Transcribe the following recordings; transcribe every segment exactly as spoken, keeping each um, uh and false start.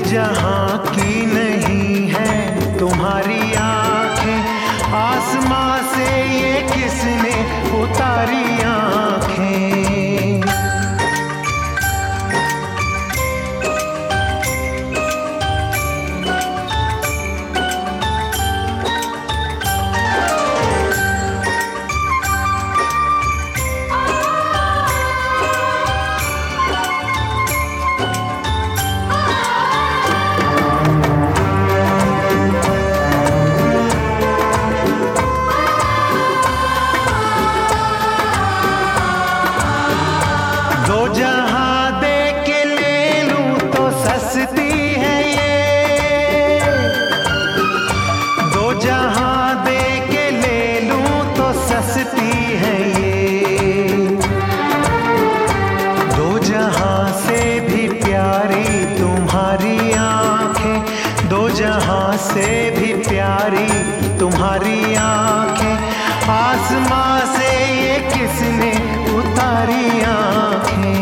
जहां की नहीं है तुम्हारी आंखें, आसमां से ये किसने उतारी आंखें। दो जहां दे के ले लूं तो सस्ती है ये, दो जहां दे के ले लूं तो सस्ती है ये। दो जहां से भी प्यारी तुम्हारी आंखें, दो जहां से भी प्यारी तुम्हारी आंखें, आसमां से ये किसने उतारी आंखें।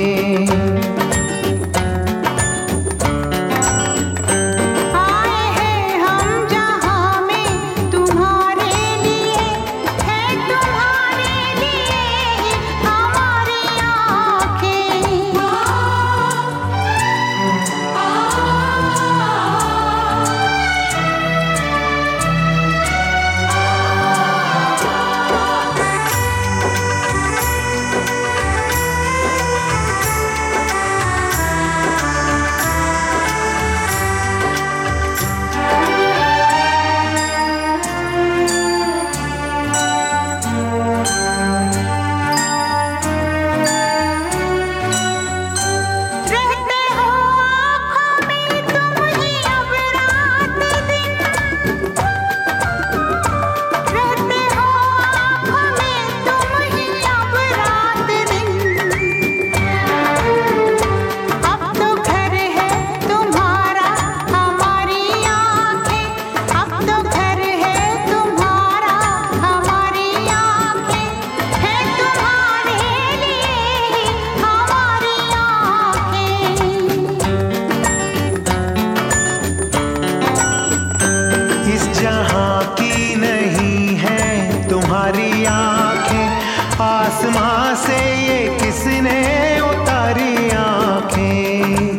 आसमां से ये किसने उतारी आंखें।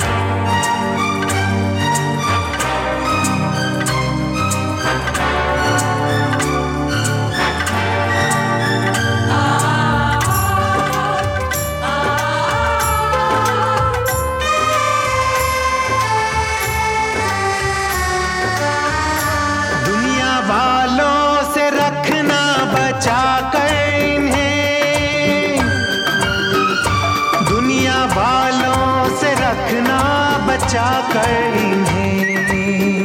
दुनिया वालों से रखना बचा कर, बालों से रखना बचा कर इन्हें,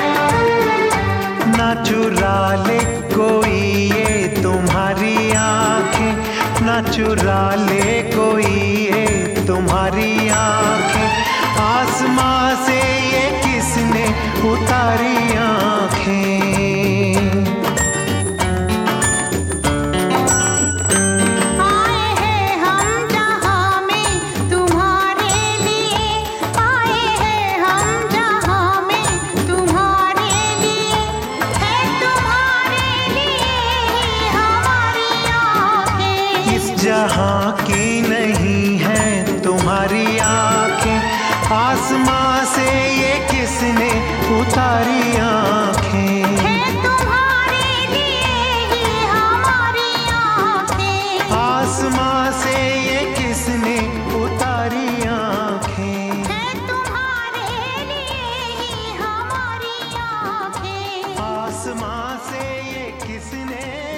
ना चुरा ले कोई ये तुम्हारी आंखें, ना चुरा ले कोई ये तुम्हारी आंखें, आसमां से ये किसने उतारी आंखें। जहां की नहीं है तुम्हारी आंखें, आसमां से ये किसने उतारी आंखें। है तुम्हारे लिए ही हमारी आंखें, आसमां से ये किसने उतारी आंखें। है तुम्हारे लिए ही हमारी आंखें, आसमां से ये किसने